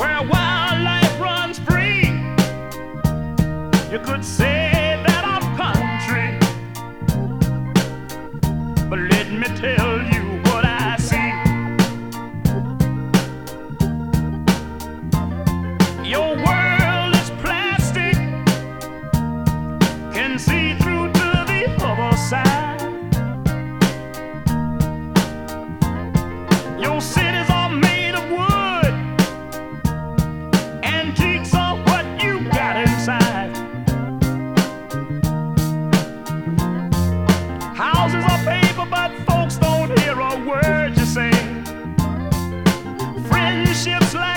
where wildlife runs free. You could say that I'm country, but let me tell you what I see. Your world is plastic, can see through to the other side. Your cities are made of wood, antiques are what you got inside. Houses are paper, but folks don't hear a word you say. Friendships like